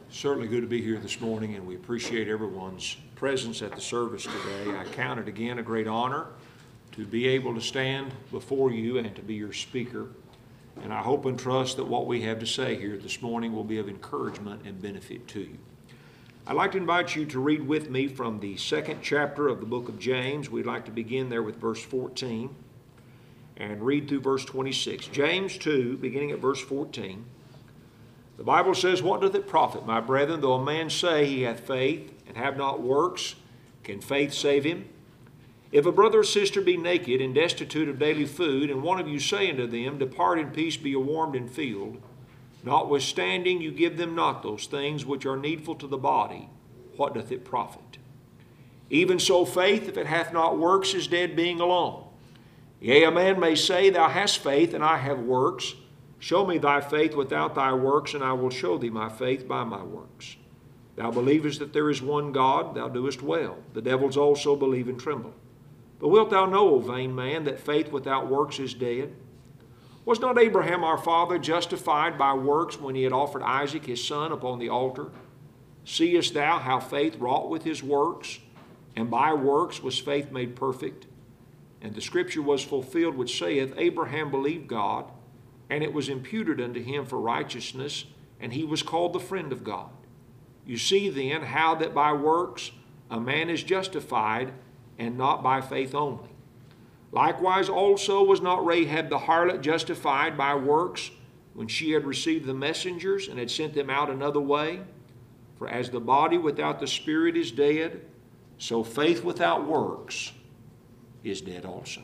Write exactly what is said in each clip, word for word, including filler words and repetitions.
Certainly good to be here this morning, and we appreciate everyone's presence at the service today. I count it again a great honor to be able to stand before you and to be your speaker. And I hope and trust that what we have to say here this morning will be of encouragement and benefit to you. I'd like to invite you to read with me from the second chapter of the book of James. We'd like to begin there with verse fourteen and read through verse twenty-six. James two, beginning at verse fourteen. The Bible says, "What doth it profit, my brethren, though a man say he hath faith, and have not works? Can faith save him? If a brother or sister be naked, and destitute of daily food, and one of you say unto them, Depart in peace, be warmed and filled, notwithstanding you give them not those things which are needful to the body, what doth it profit? Even so faith, if it hath not works, is dead being alone. Yea, a man may say, Thou hast faith, and I have works. Show me thy faith without thy works, and I will show thee my faith by my works. Thou believest that there is one God, thou doest well. The devils also believe and tremble. But wilt thou know, O vain man, that faith without works is dead? Was not Abraham our father justified by works when he had offered Isaac his son upon the altar? Seest thou how faith wrought with his works? And by works was faith made perfect? And the scripture was fulfilled which saith, Abraham believed God, and it was imputed unto him for righteousness, and he was called the friend of God. You see then how that by works a man is justified, and not by faith only. Likewise also was not Rahab the harlot justified by works when she had received the messengers and had sent them out another way? For as the body without the spirit is dead, so faith without works is dead also."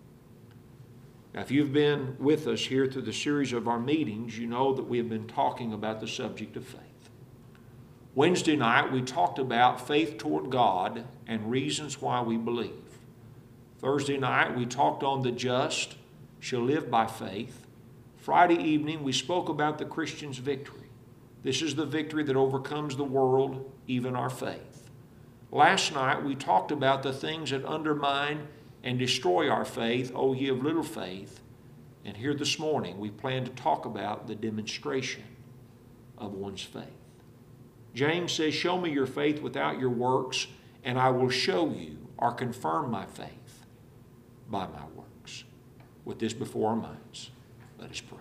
Now, if you've been with us here through the series of our meetings, you know that we have been talking about the subject of faith. Wednesday night, we talked about faith toward God and reasons why we believe. Thursday night, we talked on the just shall live by faith. Friday evening, we spoke about the Christian's victory. This is the victory that overcomes the world, even our faith. Last night, we talked about the things that undermine and destroy our faith, O ye of little faith. And here this morning, we plan to talk about the demonstration of one's faith. James says, "Show me your faith without your works, and I will show you or confirm my faith by my works." With this before our minds, let us pray.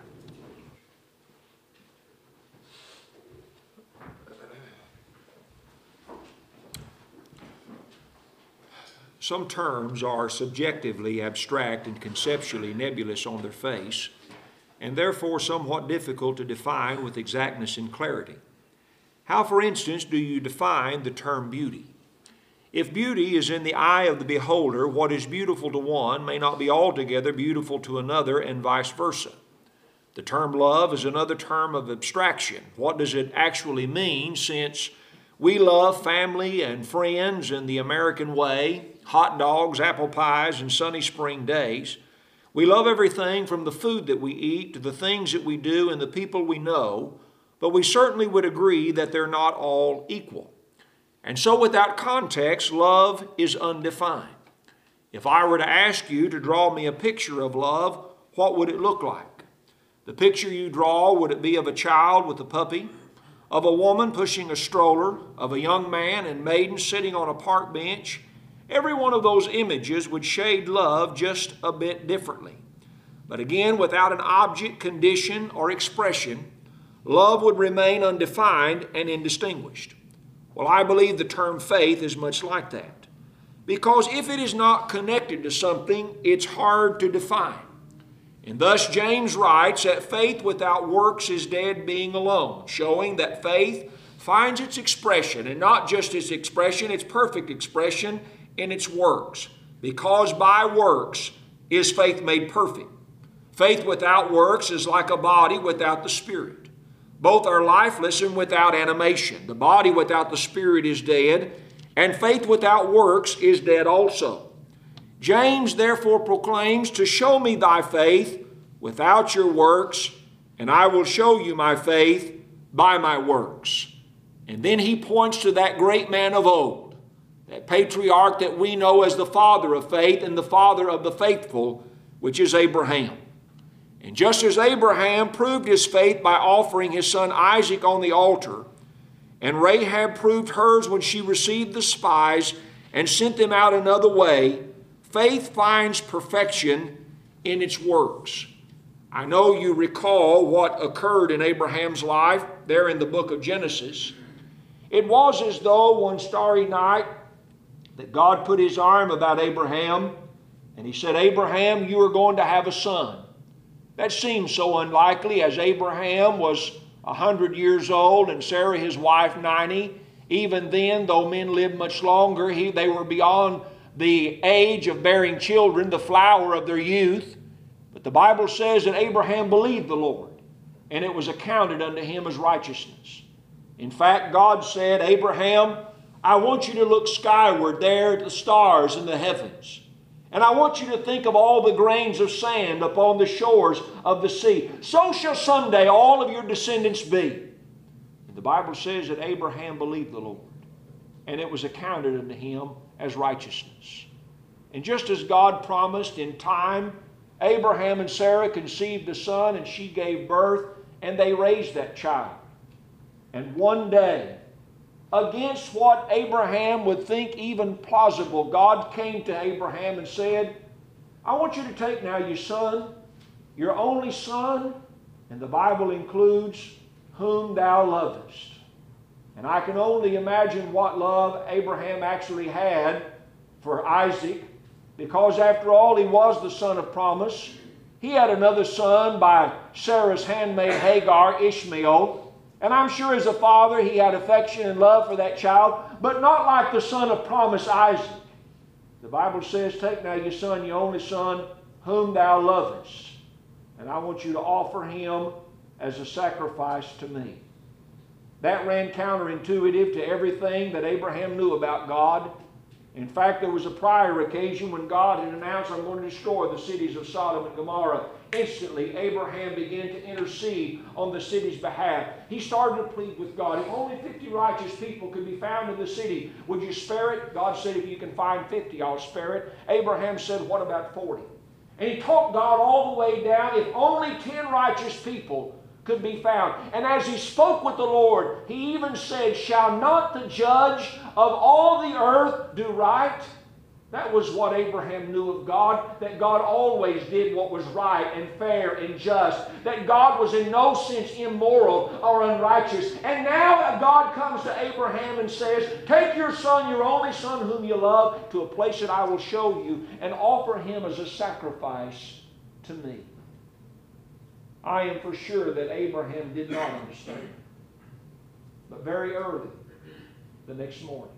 Some terms are subjectively abstract and conceptually nebulous on their face, and therefore somewhat difficult to define with exactness and clarity. How, for instance, do you define the term beauty? If beauty is in the eye of the beholder, what is beautiful to one may not be altogether beautiful to another, and vice versa. The term love is another term of abstraction. What does it actually mean, since we love family and friends in the American way, hot dogs, apple pies, and sunny spring days? We love everything from the food that we eat to the things that we do and the people we know, but we certainly would agree that they're not all equal. And so without context, love is undefined. If I were to ask you to draw me a picture of love, what would it look like? The picture you draw, would it be of a child with a puppy, of a woman pushing a stroller, of a young man and maiden sitting on a park bench? Every one of those images would shade love just a bit differently. But again, without an object, condition, or expression, love would remain undefined and indistinguished. Well, I believe the term faith is much like that. Because if it is not connected to something, it's hard to define. And thus James writes that faith without works is dead being alone, showing that faith finds its expression, and not just its expression, its perfect expression, in its works. Because by works is faith made perfect. Faith without works is like a body without the spirit. Both are lifeless and without animation. The body without the spirit is dead, and faith without works is dead also. James therefore proclaims to show me thy faith without your works, and I will show you my faith by my works. And then he points to that great man of old, that patriarch that we know as the father of faith and the father of the faithful, which is Abraham. And just as Abraham proved his faith by offering his son Isaac on the altar, And Rahab proved hers when she received the spies and sent them out another way. Faith finds perfection in its works. I know you recall what occurred in Abraham's life there in the book of Genesis. It was as though one starry night that God put his arm about Abraham and he said, Abraham, you are going to have a son. That seemed so unlikely, as Abraham was a hundred years old and Sarah his wife ninety. Even then, though men lived much longer, he, they were beyond the age of bearing children, the flower of their youth. But the Bible says that Abraham believed the Lord, and it was accounted unto him as righteousness. In fact, God said, Abraham, I want you to look skyward there at the stars in the heavens. And I want you to think of all the grains of sand upon the shores of the sea. So shall someday all of your descendants be. And the Bible says that Abraham believed the Lord, and it was accounted unto him as righteousness. And just as God promised, in time, Abraham and Sarah conceived a son, and she gave birth, and they raised that child. And one day, against what Abraham would think even plausible, God came to Abraham and said, I want you to take now your son, your only son, and the Bible includes whom thou lovest. And I can only imagine what love Abraham actually had for Isaac, because after all, he was the son of promise. He had another son by Sarah's handmaid Hagar, Ishmael. And I'm sure as a father he had affection and love for that child, but not like the son of promise, Isaac. The Bible says, take now your son, your only son, whom thou lovest, and I want you to offer him as a sacrifice to me. That ran counterintuitive to everything that Abraham knew about God. In fact, there was a prior occasion when God had announced, I'm going to destroy the cities of Sodom and Gomorrah. Instantly, Abraham began to intercede on the city's behalf. He started to plead with God. If only fifty righteous people could be found in the city, would you spare it? God said, if you can find fifty, I'll spare it. Abraham said, what about forty? And he talked God all the way down. If only ten righteous people could be found. And as he spoke with the Lord, he even said, shall not the judge of all the earth do right? That was what Abraham knew of God, that God always did what was right and fair and just, that God was in no sense immoral or unrighteous. And now God comes to Abraham and says, take your son, your only son whom you love, to a place that I will show you, and offer him as a sacrifice to me. I am for sure that Abraham did not understand. But very early the next morning,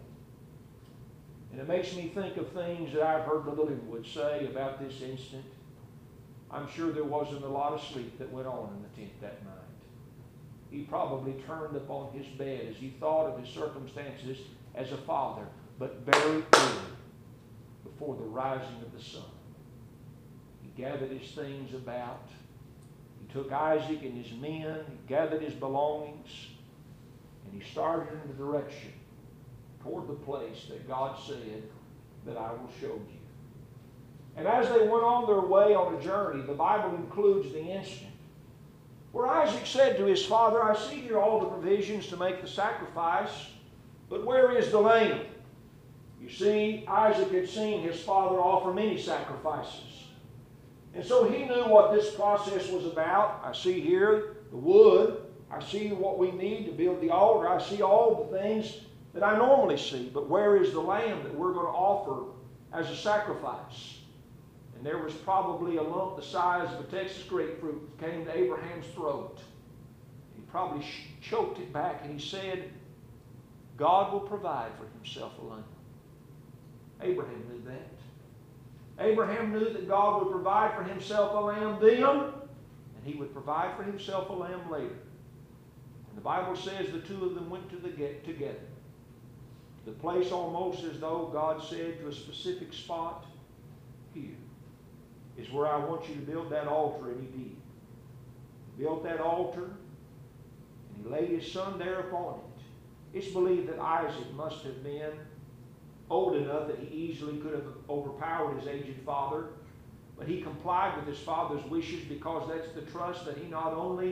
and it makes me think of things that I've heard Brother Linwood say about this instant. I'm sure there wasn't a lot of sleep that went on in the tent that night. He probably turned upon his bed as he thought of his circumstances as a father, but very early, before the rising of the sun, he gathered his things about. He took Isaac and his men, he gathered his belongings, and he started in the direction toward the place that God said that I will show you. And as they went on their way on a journey, the Bible includes the incident where Isaac said to his father, I see here all the provisions to make the sacrifice, but where is the lamb? You see, Isaac had seen his father offer many sacrifices. And so he knew what this process was about. I see here the wood. I see what we need to build the altar. I see all the things that I normally see. But where is the lamb that we're going to offer as a sacrifice? And there was probably a lump the size of a Texas grapefruit that came to Abraham's throat. He probably choked it back and he said, God will provide for himself a lamb. Abraham knew that. Abraham knew that God would provide for himself a lamb then, and he would provide for himself a lamb later. And the Bible says the two of them went to the get together. The place almost as though God said to a specific spot, here is where I want you to build that altar, and he did. He built that altar, and he laid his son there upon it. It's believed that Isaac must have been old enough that he easily could have overpowered his aged father, but he complied with his father's wishes because that's the trust that he not only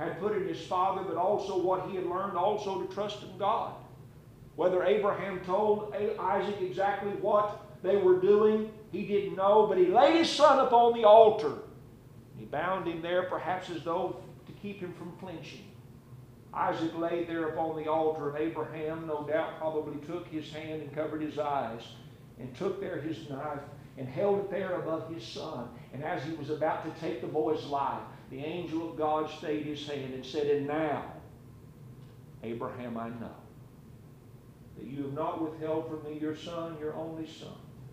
had put in his father, but also what he had learned also to trust in God. Whether Abraham told Isaac exactly what they were doing, he didn't know, but he laid his son upon the altar. He bound him there, perhaps as though to keep him from flinching. Isaac lay there upon the altar, and Abraham, no doubt, probably took his hand and covered his eyes, and took there his knife, and held it there above his son. And as he was about to take the boy's life, the angel of God stayed his hand and said, "And now, Abraham, I know that you have not withheld from me your son, your only son."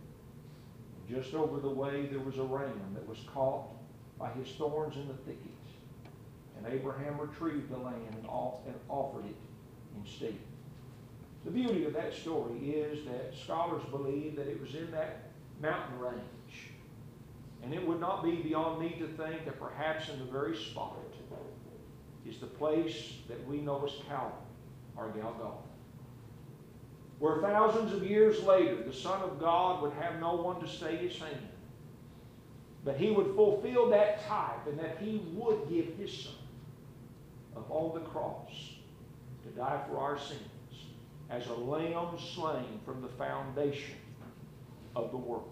And just over the way there was a ram that was caught by his thorns in the thickets. And Abraham retrieved the lamb and offered it instead. The beauty of that story is that scholars believe that it was in that mountain range. And it would not be beyond me to think that perhaps in the very spot is the place that we know as Calvary or Golgotha, where thousands of years later the Son of God would have no one to stay his hand, but he would fulfill that type, and that he would give his son upon the cross to die for our sins as a lamb slain from the foundation of the world.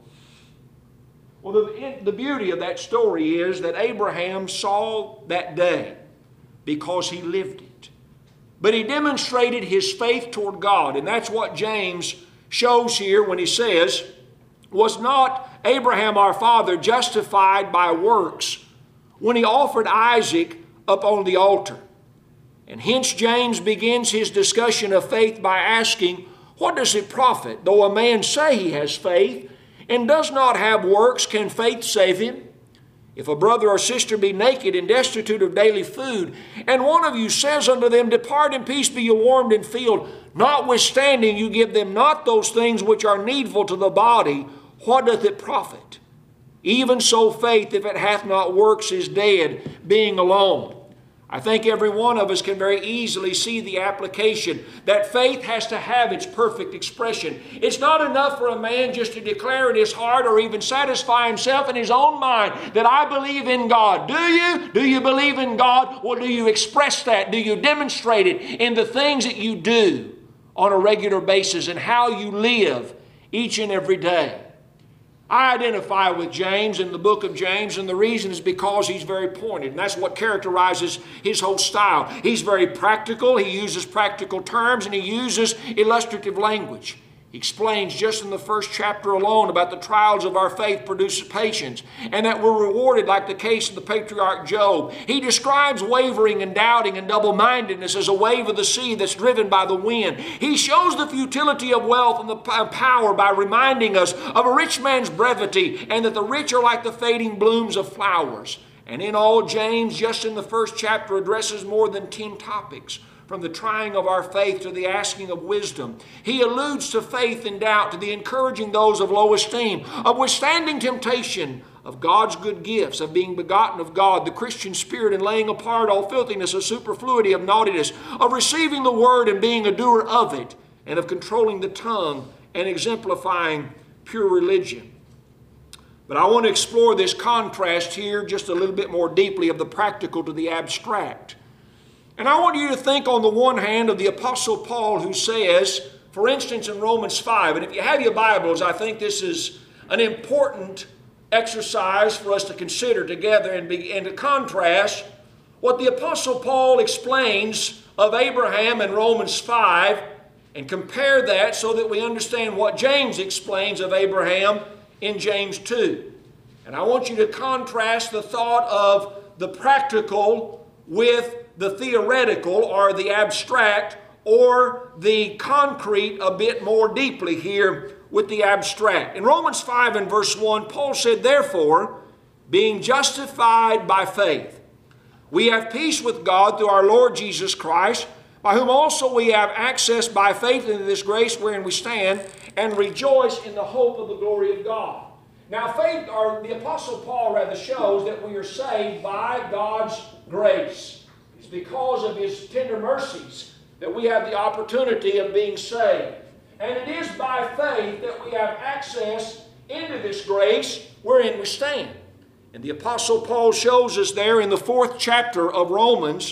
Well, the, the beauty of that story is that Abraham saw that day because he lived it. But he demonstrated his faith toward God, and that's what James shows here when he says, "Was not Abraham our father justified by works when he offered Isaac up on the altar?" And hence James begins his discussion of faith by asking, what does it profit, though a man say he has faith and does not have works, can faith save him? If a brother or sister be naked and destitute of daily food, and one of you says unto them, Depart in peace, be ye warmed and filled, notwithstanding you give them not those things which are needful to the body, what doth it profit? Even so faith, if it hath not works, is dead, being alone. I think every one of us can very easily see the application that faith has to have its perfect expression. It's not enough for a man just to declare in his heart or even satisfy himself in his own mind that I believe in God. Do you? Do you believe in God? Or do you express that? Do you demonstrate it in the things that you do on a regular basis and how you live each and every day? I identify with James in the book of James, and the reason is because he's very pointed, and that's what characterizes his whole style. He's very practical, he uses practical terms, and he uses illustrative language. He explains just in the first chapter alone about the trials of our faith produces patience, and that we're rewarded like the case of the patriarch Job. He describes wavering and doubting and double-mindedness as a wave of the sea that's driven by the wind. He shows the futility of wealth and the power by reminding us of a rich man's brevity, and that the rich are like the fading blooms of flowers. And in all, James, just in the first chapter, addresses more than ten topics, from the trying of our faith to the asking of wisdom. He alludes to faith and doubt, to the encouraging those of low esteem, of withstanding temptation, of God's good gifts, of being begotten of God, the Christian spirit, and laying apart all filthiness, of superfluity, of naughtiness, of receiving the word and being a doer of it, and of controlling the tongue and exemplifying pure religion. But I want to explore this contrast here just a little bit more deeply of the practical to the abstract. And I want you to think on the one hand of the Apostle Paul, who says, for instance in Romans five, and if you have your Bibles, I think this is an important exercise for us to consider together and, be, and to contrast what the Apostle Paul explains of Abraham in Romans five, and compare that so that we understand what James explains of Abraham in James two. And I want you to contrast the thought of the practical with the theoretical or the abstract, or the concrete a bit more deeply here with the abstract. In Romans five and verse one, Paul said, Therefore, being justified by faith, we have peace with God through our Lord Jesus Christ, by whom also we have access by faith into this grace wherein we stand, and rejoice in the hope of the glory of God. Now faith, or the Apostle Paul rather, shows that we are saved by God's grace. It's because of His tender mercies that we have the opportunity of being saved. And it is by faith that we have access into this grace wherein we stand. And the Apostle Paul shows us there in the fourth chapter of Romans,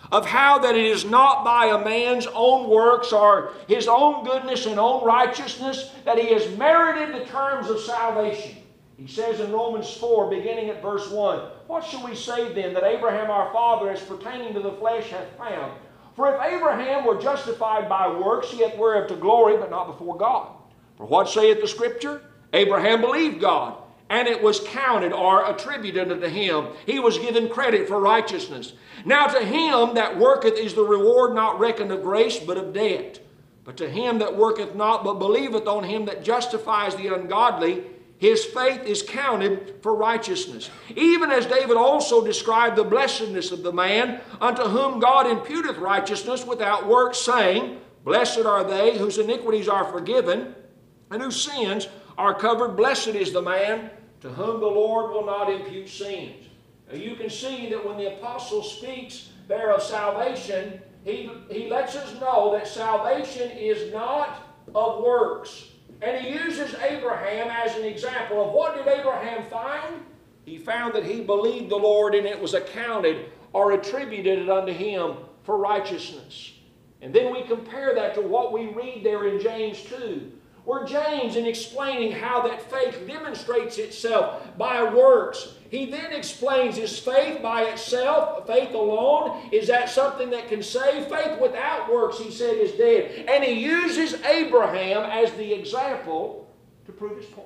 of how that it is not by a man's own works or his own goodness and own righteousness that he has merited the terms of salvation. He says in Romans four, beginning at verse one, "What shall we say then that Abraham our father, as pertaining to the flesh, hath found? For if Abraham were justified by works, yet whereof to glory, but not before God. For what saith the Scripture? Abraham believed God, and it was counted or attributed unto him. He was given credit for righteousness. Now to him that worketh is the reward not reckoned of grace, but of debt. But to him that worketh not, but believeth on him that justifies the ungodly, his faith is counted for righteousness. Even as David also described the blessedness of the man unto whom God imputeth righteousness without works, saying, Blessed are they whose iniquities are forgiven, and whose sins are covered. Blessed is the man to whom the Lord will not impute sins." Now you can see that when the apostle speaks there of salvation, he, he lets us know that salvation is not of works. And he uses Abraham as an example of what did Abraham find? He found that he believed the Lord, and it was accounted or attributed unto him for righteousness. And then we compare that to what we read there in James two, where James, in explaining how that faith demonstrates itself by works, he then explains, is faith by itself, faith alone, is that something that can save? Faith without works, he said, is dead. And he uses Abraham as the example to prove his point.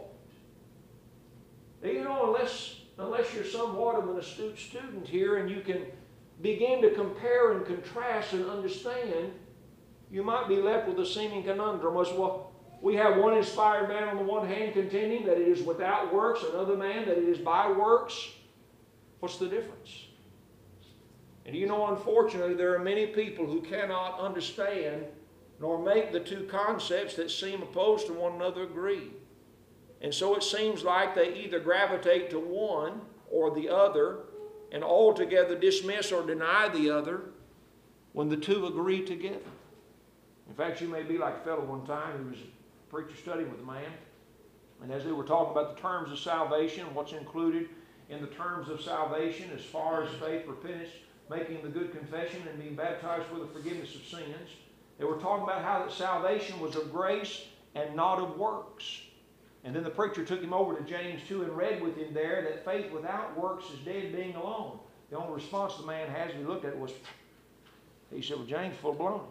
You know, unless, unless you're somewhat of an astute student here and you can begin to compare and contrast and understand, you might be left with a seeming conundrum as, well, we have one inspired man on the one hand contending that it is without works, another man that it is by works. What's the difference? And you know, unfortunately, there are many people who cannot understand nor make the two concepts that seem opposed to one another agree. And so it seems like they either gravitate to one or the other and altogether dismiss or deny the other when the two agree together. In fact, you may be like a fellow one time who was preacher studying with a man, and as they were talking about the terms of salvation, what's included in the terms of salvation as far as faith, repentance, making the good confession, and being baptized for the forgiveness of sins, they were talking about how that salvation was of grace and not of works. And then the preacher took him over to James two and read with him there that faith without works is dead being alone. The only response the man has, and he looked at it, was, he said, well, James, full blown.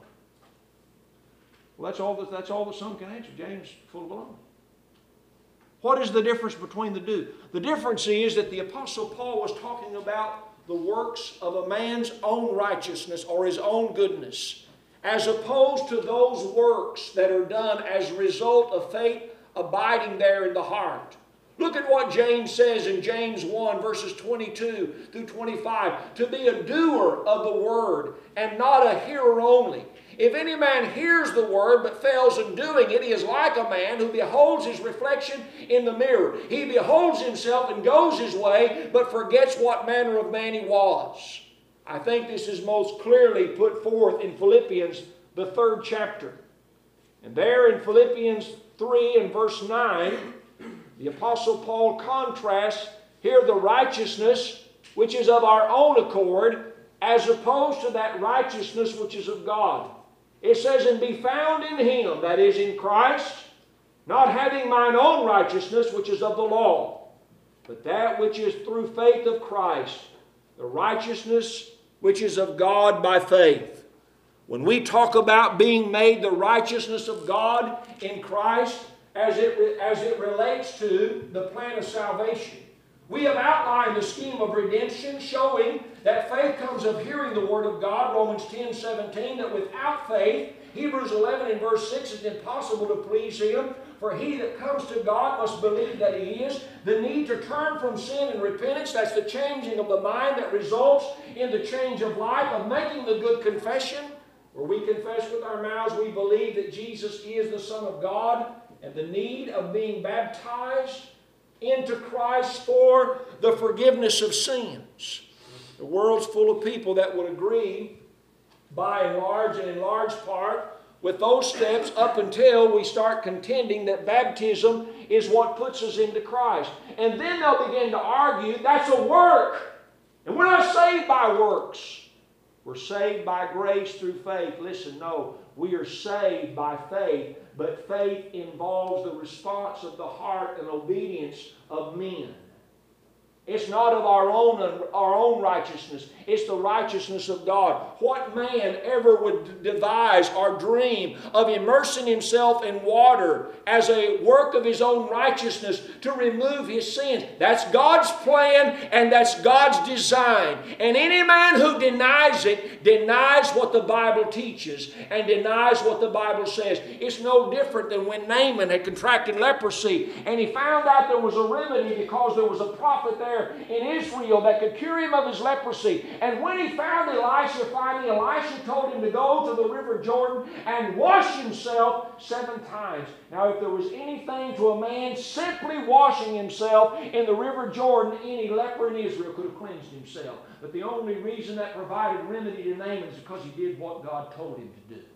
Well, that's all that, that's all that some can answer. James, full blown. What is the difference between the two? The difference is that the Apostle Paul was talking about the works of a man's own righteousness or his own goodness, as opposed to those works that are done as a result of faith abiding there in the heart. Look at what James says in James one, verses twenty-two through twenty-five. To be a doer of the word and not a hearer only. If any man hears the word but fails in doing it, he is like a man who beholds his reflection in the mirror. He beholds himself and goes his way, but forgets what manner of man he was. I think this is most clearly put forth in Philippians, the third chapter. And there in Philippians three and verse nine, the Apostle Paul contrasts here the righteousness which is of our own accord as opposed to that righteousness which is of God. It says, and be found in him, that is in Christ, not having mine own righteousness which is of the law, but that which is through faith of Christ, the righteousness which is of God by faith. When we talk about being made the righteousness of God in Christ as it, as it relates to the plan of salvation, we have outlined the scheme of redemption, showing that faith comes of hearing the Word of God, Romans ten seventeen, that without faith, Hebrews eleven and verse six, it's impossible to please Him. For he that comes to God must believe that He is. The need to turn from sin and repentance, that's the changing of the mind that results in the change of life, of making the good confession, where we confess with our mouths we believe that Jesus is the Son of God, and the need of being baptized into Christ for the forgiveness of sins. The world's full of people that would agree, by and large and in large part, with those steps up until we start contending that baptism is what puts us into Christ. And then they'll begin to argue that's a work. And we're not saved by works. We're saved by grace through faith. Listen, no, we are saved by faith, but faith involves the response of the heart and obedience of men. It's not of our own, our own righteousness. It's the righteousness of God. What man ever would devise or dream of immersing himself in water as a work of his own righteousness to remove his sins? That's God's plan and that's God's design. And any man who denies it denies what the Bible teaches and denies what the Bible says. It's no different than when Naaman had contracted leprosy and he found out there was a remedy because there was a prophet there in Israel that could cure him of his leprosy. And when he found Elisha, finally Elisha told him to go to the river Jordan and wash himself seven times. Now if there was anything to a man simply washing himself in the river Jordan, any leper in Israel could have cleansed himself. But the only reason that provided remedy to Naaman is because he did what God told him to do.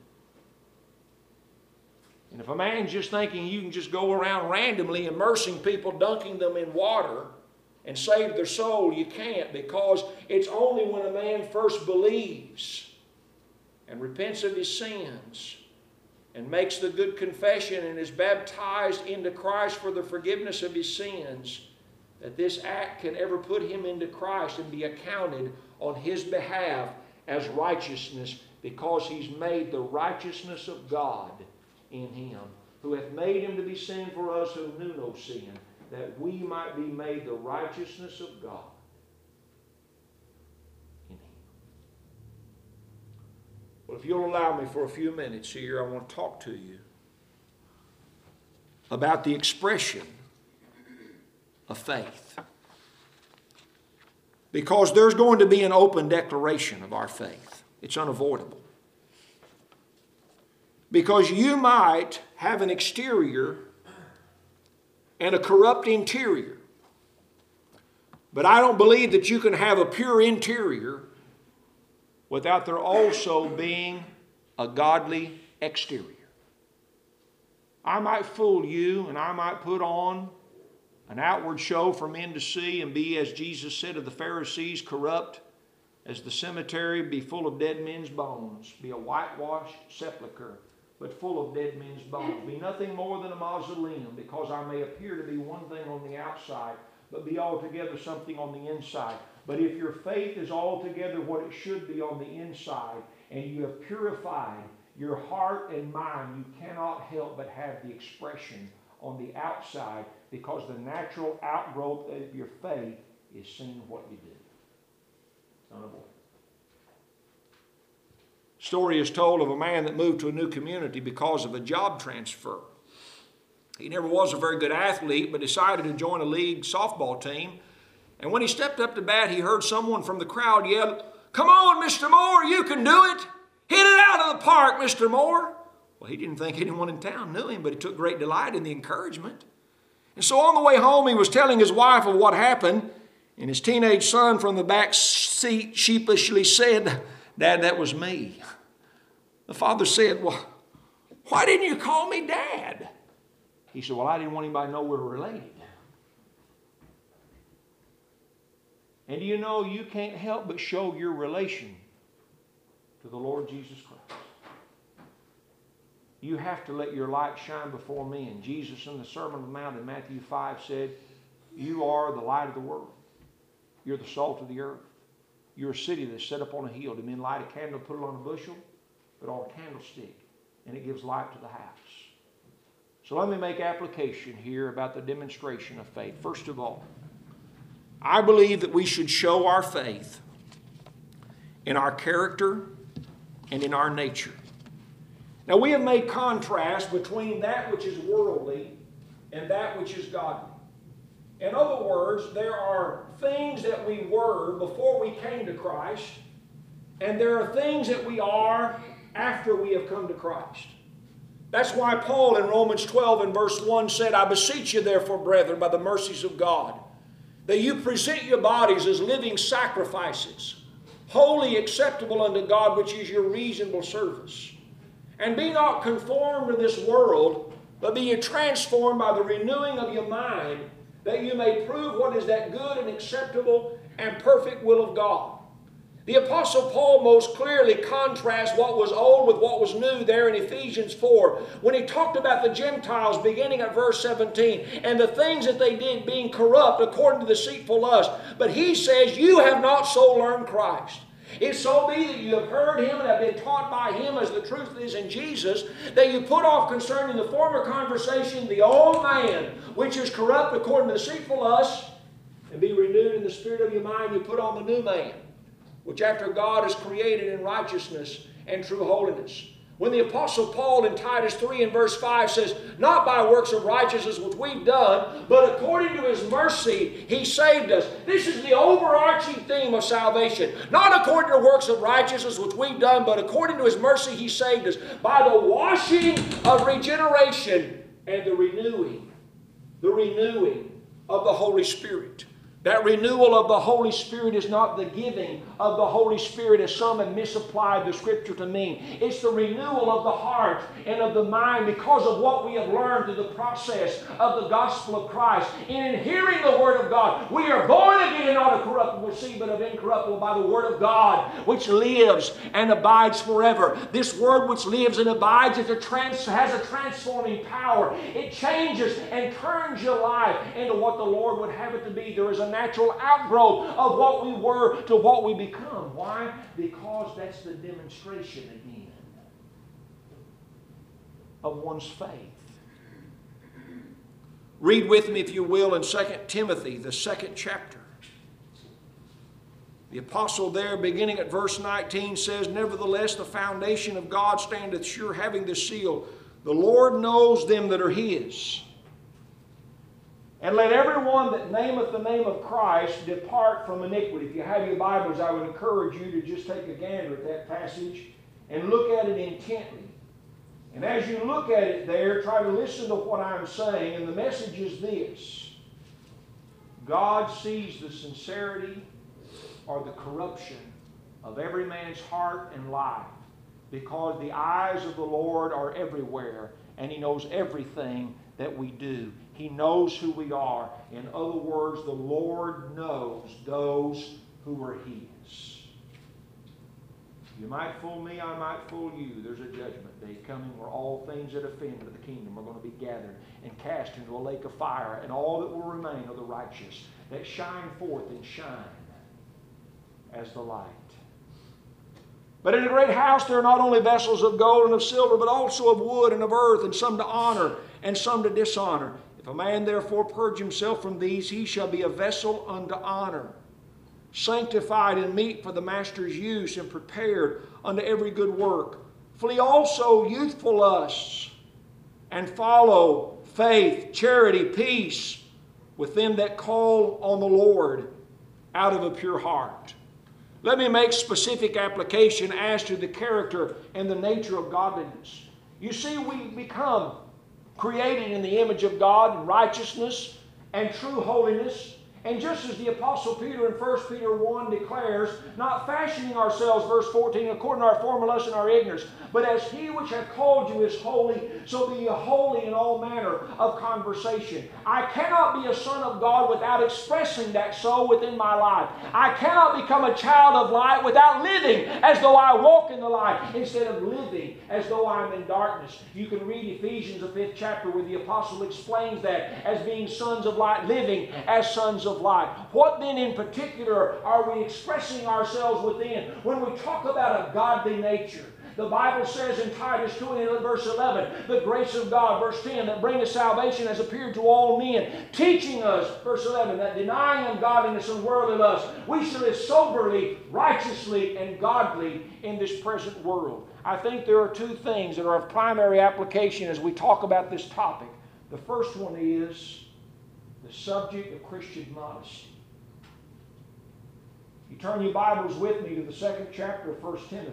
And if a man's just thinking you can just go around randomly immersing people, dunking them in water, and save their soul, you can't, because it's only when a man first believes and repents of his sins and makes the good confession and is baptized into Christ for the forgiveness of his sins that this act can ever put him into Christ and be accounted on his behalf as righteousness, because he's made the righteousness of God in him, who hath made him to be sin for us who knew no sin, that we might be made the righteousness of God in him. Well, if you'll allow me for a few minutes here, I want to talk to you about the expression of faith. Because there's going to be an open declaration of our faith. It's unavoidable. Because you might have an exterior and a corrupt interior. But I don't believe that you can have a pure interior without there also being a godly exterior. I might fool you and I might put on an outward show for men to see and be, as Jesus said of the Pharisees, corrupt as the cemetery, be full of dead men's bones, be a whitewashed sepulchre, but full of dead men's bones. Be nothing more than a mausoleum, because I may appear to be one thing on the outside, but be altogether something on the inside. But if your faith is altogether what it should be on the inside, and you have purified your heart and mind, you cannot help but have the expression on the outside, because the natural outgrowth of your faith is seeing what you do. Unavoidable. Story is told of a man that moved to a new community because of a job transfer. He never was a very good athlete, but decided to join a league softball team. And when he stepped up to bat, he heard someone from the crowd yell, "Come on, Mister Moore, you can do it. Hit it out of the park, Mister Moore." Well, he didn't think anyone in town knew him, but he took great delight in the encouragement. And so on the way home, he was telling his wife of what happened, and his teenage son from the back seat sheepishly said, "Dad, that was me." The father said, "Well, why didn't you call me Dad?" He said, "Well, I didn't want anybody to know we were related." And do you know you can't help but show your relation to the Lord Jesus Christ? You have to let your light shine before men. Jesus in the Sermon on the Mount in Matthew five said, "You are the light of the world. You're the salt of the earth. You're a city that's set up on a hill. Do men light a candle, put it on a bushel, but on a candlestick, and it gives light to the house?" So let me make application here about the demonstration of faith. First of all, I believe that we should show our faith in our character and in our nature. Now, we have made contrast between that which is worldly and that which is godly. In other words, there are things that we were before we came to Christ, and there are things that we are after we have come to Christ. That's why Paul in Romans twelve and verse one said, "I beseech you therefore, brethren, by the mercies of God, that you present your bodies as living sacrifices, wholly acceptable unto God, which is your reasonable service. And be not conformed to this world, but be ye transformed by the renewing of your mind, that you may prove what is that good and acceptable and perfect will of God." The Apostle Paul most clearly contrasts what was old with what was new there in Ephesians four when he talked about the Gentiles beginning at verse seventeen and the things that they did being corrupt according to deceitful lust. But he says, you have not so learned Christ. If so be that you have heard Him and have been taught by Him as the truth is in Jesus, that you put off concerning the former conversation the old man, which is corrupt according to deceitful lust, and be renewed in the spirit of your mind, you put on the new man, which after God is created in righteousness and true holiness. When the Apostle Paul in Titus three and verse five says, not by works of righteousness which we've done, but according to His mercy He saved us. This is the overarching theme of salvation. Not according to works of righteousness which we've done, but according to His mercy He saved us by the washing of regeneration and the renewing, the renewing of the Holy Spirit. That renewal of the Holy Spirit is not the giving of the Holy Spirit as some have misapplied the Scripture to mean. It's the renewal of the heart and of the mind because of what we have learned through the process of the gospel of Christ. In hearing the Word of God, we are born again not of corruptible seed but of incorruptible by the Word of God, which lives and abides forever. This Word which lives and abides is a trans- has a transforming power. It changes and turns your life into what the Lord would have it to be. There is a natural outgrowth of what we were to what we become. Why? Because that's the demonstration again of one's faith. Read with me, if you will, in Second Timothy, the second chapter. The apostle there, beginning at verse nineteen, says, nevertheless, the foundation of God standeth sure, having this seal, the Lord knows them that are His. And let everyone that nameth the name of Christ depart from iniquity. If you have your Bibles, I would encourage you to just take a gander at that passage and look at it intently. And as you look at it there, try to listen to what I'm saying. And the message is this: God sees the sincerity or the corruption of every man's heart and life, because the eyes of the Lord are everywhere, and He knows everything that we do. He knows who we are. In other words, the Lord knows those who are His. You might fool me, I might fool you. There's a judgment day coming where all things that offend to the kingdom are going to be gathered and cast into a lake of fire, and all that will remain are the righteous that shine forth and shine as the light. But in a great house there are not only vessels of gold and of silver, but also of wood and of earth, and some to honor and some to dishonor. If a man therefore purge himself from these, he shall be a vessel unto honor, sanctified and meet for the master's use, and prepared unto every good work. Flee also youthful lusts, and follow faith, charity, peace with them that call on the Lord out of a pure heart. Let me make specific application as to the character and the nature of godliness. You see, we become created in the image of God in righteousness and true holiness. And just as the Apostle Peter in First Peter one declares, not fashioning ourselves, verse fourteen, according to our former lust and our ignorance, but as He which hath called you is holy, so be ye holy in all manner of conversation. I cannot be a son of God without expressing that so within my life. I cannot become a child of light without living as though I walk in the light, instead of living as though I'm in darkness. You can read Ephesians, the fifth chapter, where the Apostle explains that as being sons of light, living as sons of light. What then in particular are we expressing ourselves within when we talk about a godly nature? The Bible says in Titus two and verse eleven, the grace of God, verse ten, that bringeth salvation has appeared to all men, teaching us, verse eleven, that denying ungodliness and worldly lust, we should live soberly, righteously, and godly in this present world. I think there are two things that are of primary application as we talk about this topic. The first one is the subject of Christian modesty. You turn your Bibles with me to the second chapter of First Timothy.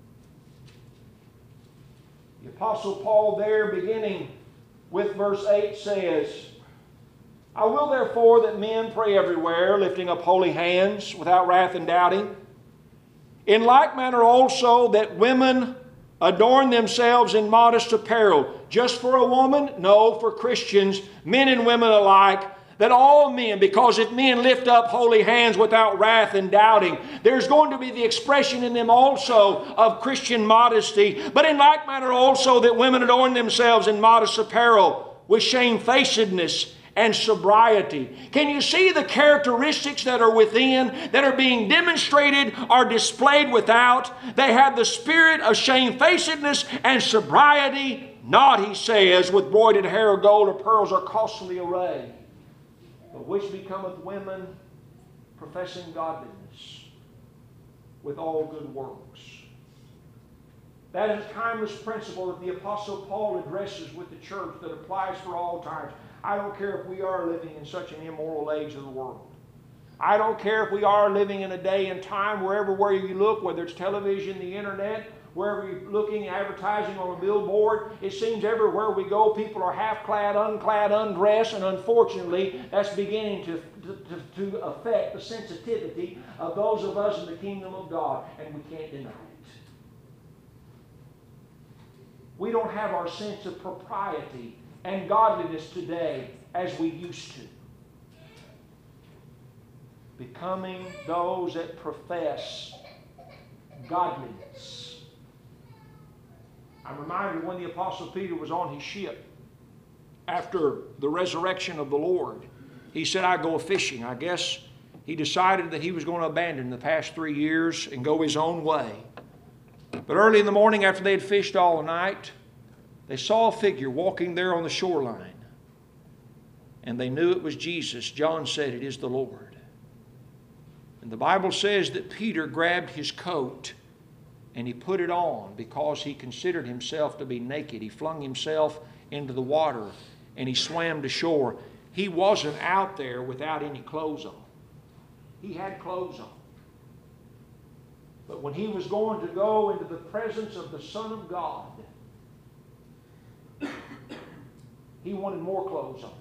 The Apostle Paul there, beginning with verse eight, says, I will therefore that men pray everywhere, lifting up holy hands, without wrath and doubting. In like manner also that women adorn themselves in modest apparel. Just for a woman? No, for Christians, men and women alike, that all men, because if men lift up holy hands without wrath and doubting, there's going to be the expression in them also of Christian modesty, but in like manner also that women adorn themselves in modest apparel with shamefacedness and sobriety. Can you see the characteristics that are within, that are being demonstrated or displayed without? They have the spirit of shamefacedness and sobriety, not, he says, with broidered hair or gold or pearls or costly array, but which becometh women professing godliness with all good works. That is a timeless principle that the Apostle Paul addresses with the church that applies for all times. I don't care if we are living in such an immoral age of the world. I don't care if we are living in a day and time where everywhere you look, whether it's television, the internet, wherever you're looking, advertising on a billboard, it seems everywhere we go, people are half-clad, unclad, undressed, and unfortunately, that's beginning to, to, to affect the sensitivity of those of us in the kingdom of God, and we can't deny it. We don't have our sense of propriety and godliness today as we used to. Becoming those that profess godliness. I'm reminded when the Apostle Peter was on his ship after the resurrection of the Lord, he said, I go fishing. I guess he decided that he was going to abandon the past three years and go his own way. But early in the morning, after they had fished all night, they saw a figure walking there on the shoreline. And they knew it was Jesus. John said, it is the Lord. And the Bible says that Peter grabbed his coat and he put it on because he considered himself to be naked. He flung himself into the water and he swam to shore. He wasn't out there without any clothes on. He had clothes on. But when he was going to go into the presence of the Son of God, he wanted more clothes on.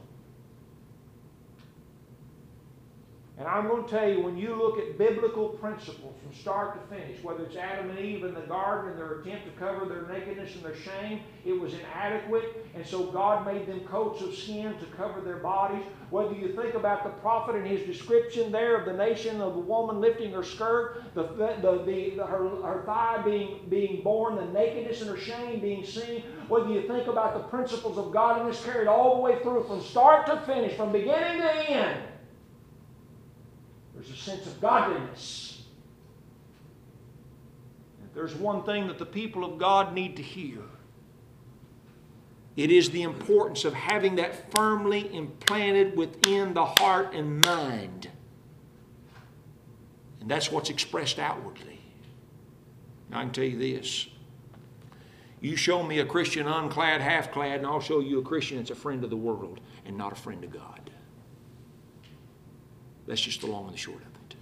And I'm going to tell you, when you look at biblical principles from start to finish, whether it's Adam and Eve in the garden and their attempt to cover their nakedness and their shame, it was inadequate. And so God made them coats of skin to cover their bodies. Whether you think about the prophet and his description there of the nation of the woman lifting her skirt, the, the, the, the, her, her thigh being, being born, the nakedness and her shame being seen, whether you think about the principles of godliness carried all the way through from start to finish, from beginning to end, there's a sense of godliness. If there's one thing that the people of God need to hear, it is the importance of having that firmly implanted within the heart and mind. And that's what's expressed outwardly. Now I can tell you this. You show me a Christian unclad, half-clad, and I'll show you a Christian that's a friend of the world and not a friend of God. That's just the long and the short of it.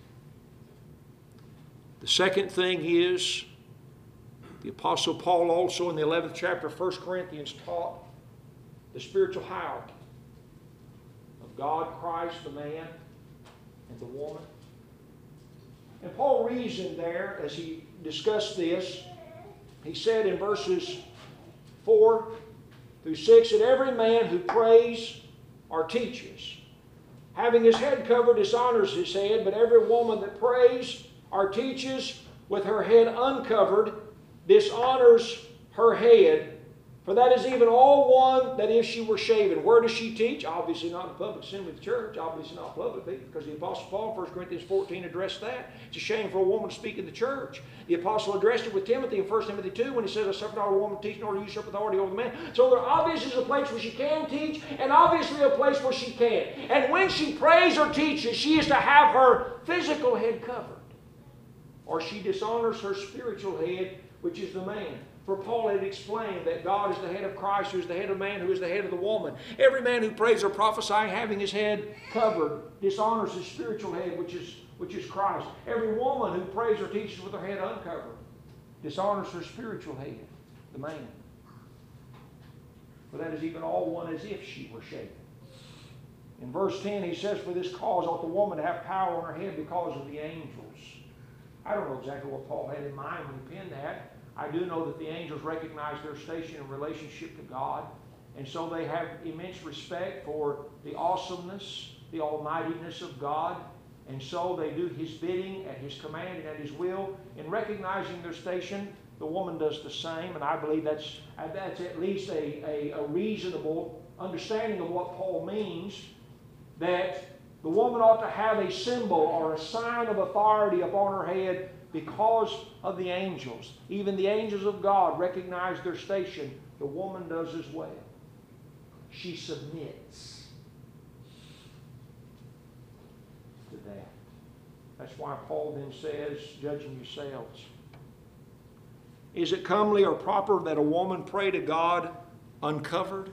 The second thing is, the Apostle Paul also in the eleventh chapter of First Corinthians taught the spiritual hierarchy of God, Christ, the man, and the woman. And Paul reasoned there as he discussed this. He said in verses four through six that every man who prays or teaches, having his head covered, dishonors his head, but every woman that prays or teaches with her head uncovered dishonors her head. For that is even all one that if she were shaven. Where does she teach? Obviously not in the public assembly of the church. Obviously not publicly, because the Apostle Paul in First Corinthians fourteen addressed that. It's a shame for a woman to speak in the church. The Apostle addressed it with Timothy in First Timothy two when he says, I suffer not a woman to teach, nor to usurp authority over the man. So there obviously is a place where she can teach, and obviously a place where she can't. And when she prays or teaches, she is to have her physical head covered, or she dishonors her spiritual head, which is the man. For Paul had explained that God is the head of Christ, who is the head of man, who is the head of the woman. Every man who prays or prophesying, having his head covered, dishonors his spiritual head, which is, which is Christ. Every woman who prays or teaches with her head uncovered dishonors her spiritual head, the man. For that is even all one as if she were shaven. In verse ten, he says, for this cause ought the woman to have power on her head because of the angels. I don't know exactly what Paul had in mind when he penned that. I do know that the angels recognize their station in relationship to God, and so they have immense respect for the awesomeness the almightiness of God. And so they do His bidding at His command and at His will. In recognizing their station, the woman does the same. And I believe that's, that's at least a, a, a reasonable understanding of what Paul means, that the woman ought to have a symbol or a sign of authority upon her head because of the angels. Even the angels of God recognize their station. The woman does as well. She submits to that. That's why Paul then says, judging yourselves, is it comely or proper that a woman pray to God uncovered?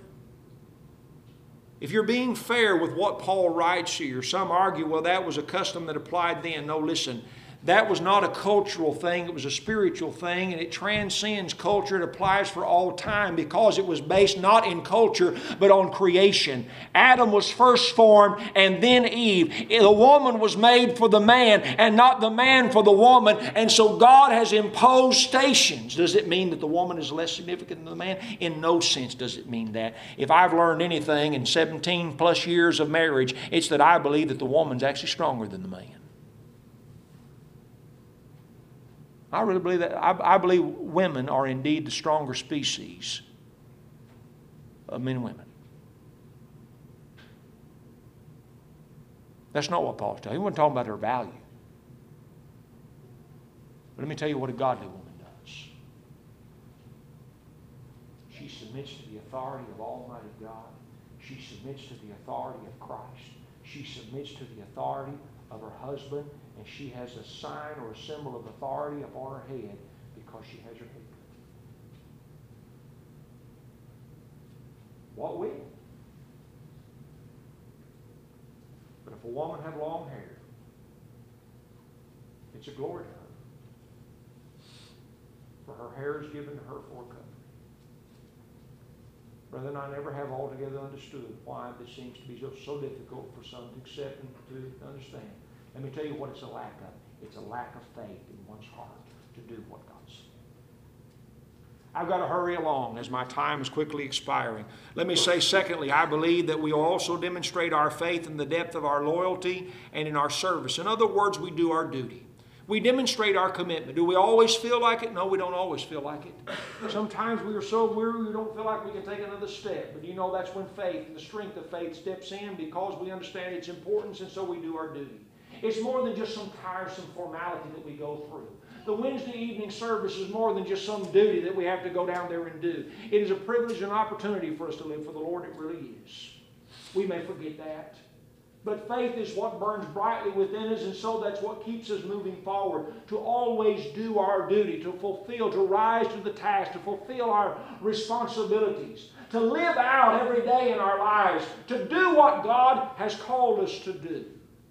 If you're being fair with what Paul writes here, some argue, well, that was a custom that applied then. No, listen. That was not a cultural thing, it was a spiritual thing, and it transcends culture. It applies for all time because it was based not in culture, but on creation. Adam was first formed, and then Eve. The woman was made for the man, and not the man for the woman, and so God has imposed stations. Does it mean that the woman is less significant than the man? In no sense does it mean that. If I've learned anything in seventeen plus years of marriage, it's that I believe that the woman's actually stronger than the man. I really believe that. I, I believe women are indeed the stronger species of men and women. That's not what Paul's telling. He wasn't talking about her value. But let me tell you what a godly woman does. She submits to the authority of Almighty God. She submits to the authority of Christ. She submits to the authority of her husband. And she has a sign or a symbol of authority upon her head because she has her head covered. What will? But if a woman have long hair, it's a glory to her. For her hair is given to her for a covering. Brethren, I never have altogether understood why this seems to be so, so difficult for some to accept and to understand. Let me tell you what it's a lack of. It's a lack of faith in one's heart to do what God said. I've got to hurry along as my time is quickly expiring. Let me say, secondly, I believe that we also demonstrate our faith in the depth of our loyalty and in our service. In other words, we do our duty. We demonstrate our commitment. Do we always feel like it? No, we don't always feel like it. Sometimes we are so weary we don't feel like we can take another step. But you know that's when faith, the strength of faith steps in because we understand its importance and so we do our duty. It's more than just some tiresome formality that we go through. The Wednesday evening service is more than just some duty that we have to go down there and do. It is a privilege and opportunity for us to live for the Lord. It really is. We may forget that. But faith is what burns brightly within us, and so that's what keeps us moving forward, to always do our duty, to fulfill, to rise to the task, to fulfill our responsibilities, to live out every day in our lives, to do what God has called us to do.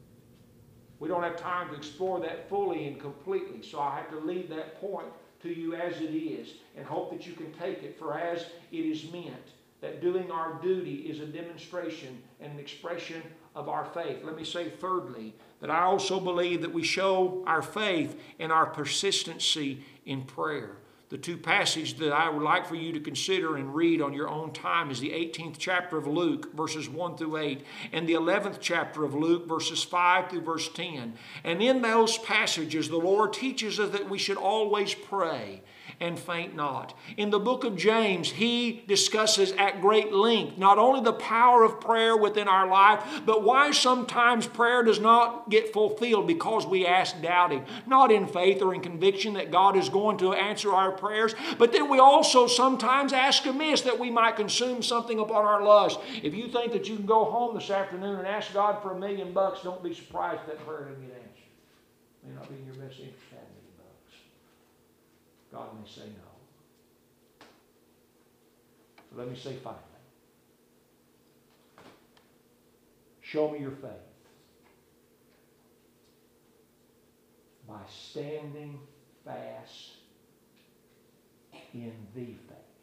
We don't have time to explore that fully and completely, so I have to leave that point to you as it is and hope that you can take it for as it is meant, that doing our duty is a demonstration and an expression of our faith. Let me say thirdly, that I also believe that we show our faith in our persistency in prayer. The two passages that I would like for you to consider and read on your own time is the eighteenth chapter of Luke, verses one through eight, and the eleventh chapter of Luke, verses five through verse ten. And in those passages, the Lord teaches us that we should always pray and faint not. In the book of James, he discusses at great length not only the power of prayer within our life, but why sometimes prayer does not get fulfilled because we ask doubting, not in faith or in conviction that God is going to answer our prayers, but then we also sometimes ask amiss that we might consume something upon our lust. If you think that you can go home this afternoon and ask God for a million bucks, don't be surprised if that prayer doesn't get answered. It may not be in your best interest to have a million bucks. God may say no. So let me say finally, show me your faith by standing fast in the faith.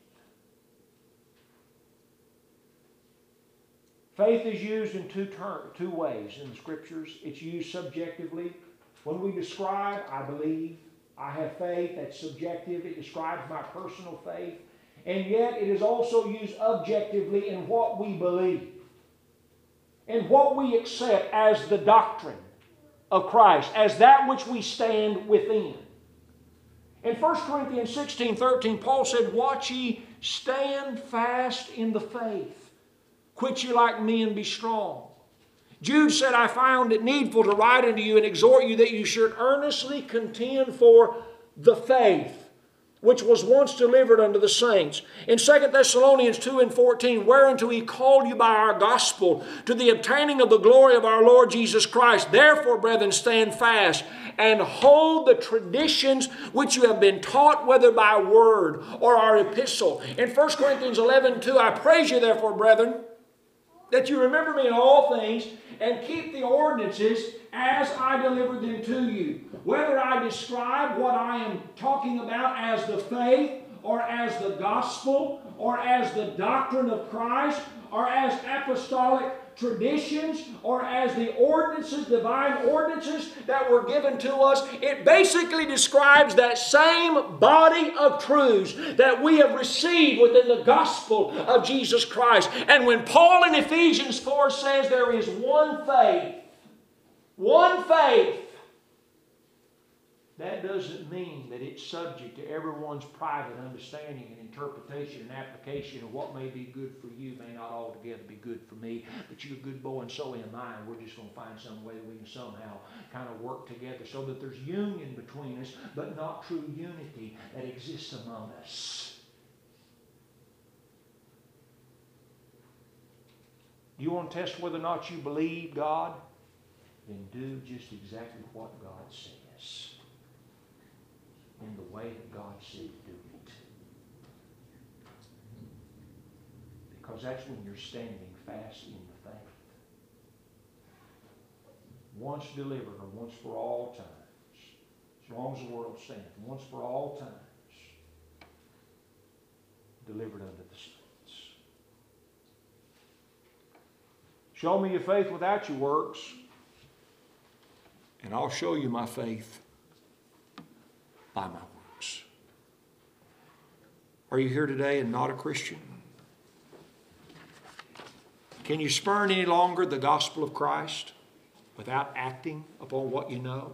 Faith is used in two terms, two ways in the Scriptures. It's used subjectively. When we describe, I believe, I have faith, that's subjective. It describes my personal faith. And yet it is also used objectively in what we believe. and what we accept as the doctrine of Christ, as that which we stand within. In First Corinthians sixteen thirteen, Paul said, "Watch ye, stand fast in the faith. Quit ye like men, be strong." Jude said, "I found it needful to write unto you and exhort you that you should earnestly contend for the faith which was once delivered unto the saints." In Second Thessalonians two and fourteen, "Whereunto he called you by our gospel, to the obtaining of the glory of our Lord Jesus Christ. Therefore, brethren, stand fast, and hold the traditions which you have been taught, whether by word or our epistle." In First Corinthians eleven two, "I praise you, therefore, brethren, that you remember me in all things, and keep the ordinances as I delivered them to you." Whether I describe what I am talking about as the faith, or as the gospel, or as the doctrine of Christ, or as apostolic traditions, or as the ordinances, divine ordinances that were given to us, it basically describes that same body of truths that we have received within the gospel of Jesus Christ. And when Paul in Ephesians four says there is one faith, one faith, that doesn't mean that it's subject to everyone's private understanding and interpretation and application of what may be good for you may not altogether be good for me. But you're a good boy and so am I, and we're just going to find some way that we can somehow kind of work together so that there's union between us, but not true unity that exists among us. You want to test whether or not you believe God? Then do just exactly what God says, in the way that God said to do it. Because that's when you're standing fast in the faith. Once delivered, or once for all times, as long as the world stands, once for all times, delivered unto the saints. Show me your faith without your works, and I'll show you my faith by my works. Are you here today and not a Christian? Can you spurn any longer the gospel of Christ without acting upon what you know?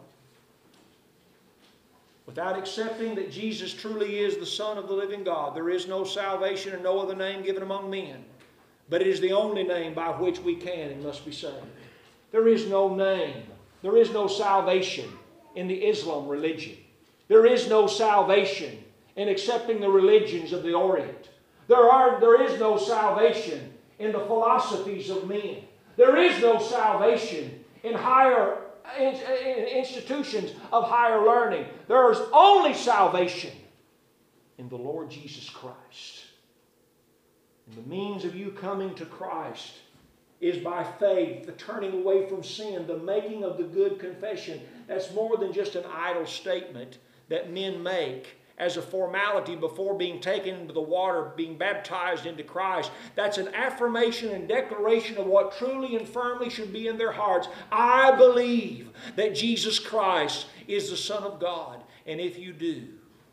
Without accepting that Jesus truly is the Son of the living God? There is no salvation and no other name given among men, but it is the only name by which we can and must be saved. There is no name, there is no salvation in the Islam religion. There is no salvation in accepting the religions of the Orient. There, are, there is no salvation in the philosophies of men. There is no salvation in higher in, in institutions of higher learning. There is only salvation in the Lord Jesus Christ. And the means of you coming to Christ is by faith, the turning away from sin, the making of the good confession. That's more than just an idle statement that men make as a formality before being taken into the water, being baptized into Christ. That's an affirmation and declaration of what truly and firmly should be in their hearts. I believe that Jesus Christ is the Son of God. And if you do,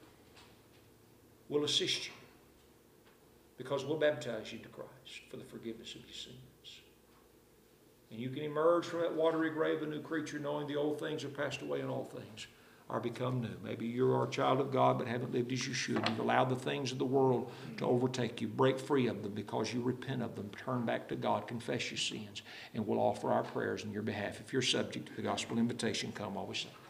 we'll assist you, because we'll baptize you to Christ for the forgiveness of your sins. And you can emerge from that watery grave a new creature, knowing the old things are passed away and all things are become new. Maybe you are a child of God but haven't lived as you should. You've allowed the things of the world to overtake you. Break free of them because you repent of them. Turn back to God. Confess your sins. And we'll offer our prayers in your behalf. If you're subject to the gospel invitation, come while we sing.